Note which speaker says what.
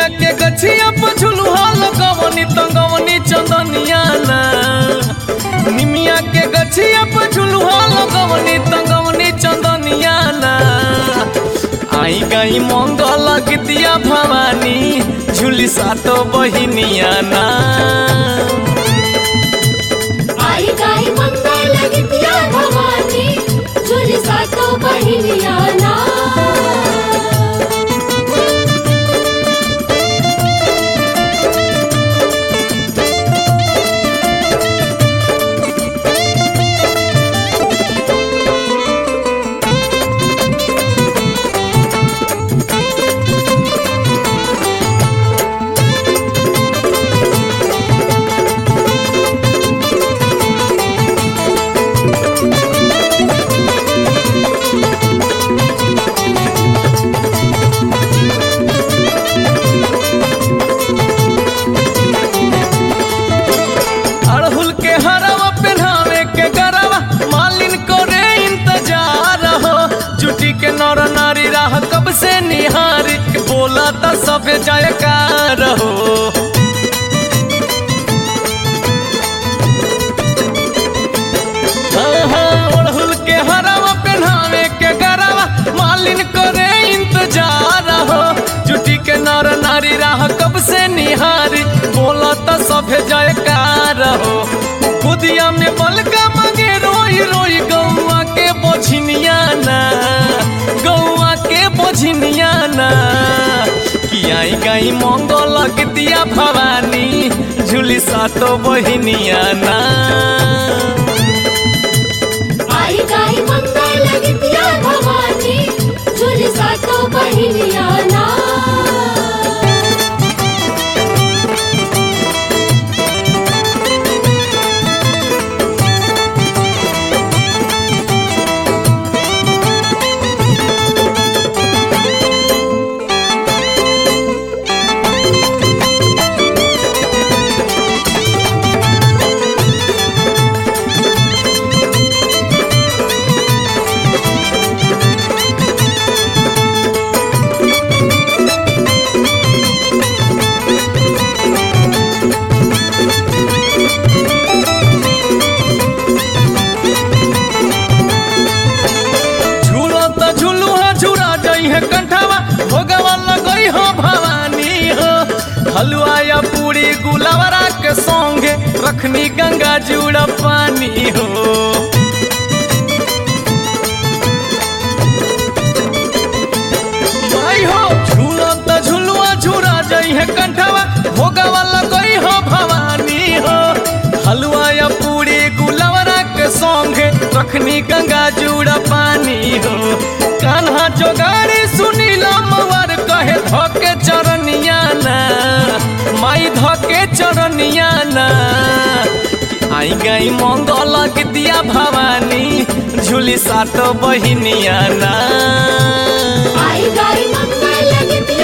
Speaker 1: के गछिया पर झुलुहा लगवनी तंगवनी चंदनिया ना। निमिया के गछिया पर झुलुहा लगवनी तंगवनी चंदनिया ना। आई गई मंगल गीतिया भवानी झूली सातो बहिनिया ना।
Speaker 2: आई गई मंगल गीतिया भवानी झूली सातो बहिनिया ना।
Speaker 1: अड़हुल के हरवा पहनावे के गरवा मालिन को रे इंतजार हो। जुटी के नर नारी राह कब से निहारी बोला त सब जयकार हो। अड़हुल के हरवा पहनावे के गरवा मालिन को रे इंतजार हो। जुटी के नर नारी राह कब से निहारी बोला त सब जयकार हो। खुदिया में बलका मांगे रोई रोई गौआ के बोझिनिया ना। गौआ के बोझिनिया ना। कि आई गई मंगल गीतिया भवानी झूली सातो बहिनिया ना।
Speaker 2: आई गई मंगल गीतिया भवानी झूली सातो बहिनिया ना। कंठवा भोगवा लगई हो भवानी हो। हलवा या पूरी गुलावरा के संगे रखनी गंगा जुड़ा पानी हो। भाई हो झूलो तो झुलुआ झूरा जई है कंठवा भोगवा लगई हो भवानी हो। हलवा या पूरी गुलावरा के संगे रखनी गंगा जुड़ा पानी हो। कान्हा जोगारी सुनीला मवर कहे धोके चरनिया ना। माई धोके चरनिया ना। आई गई मंगल गीतिया भवानी झूली सातो बहिनिया ना। आई गई मंगल गीतिया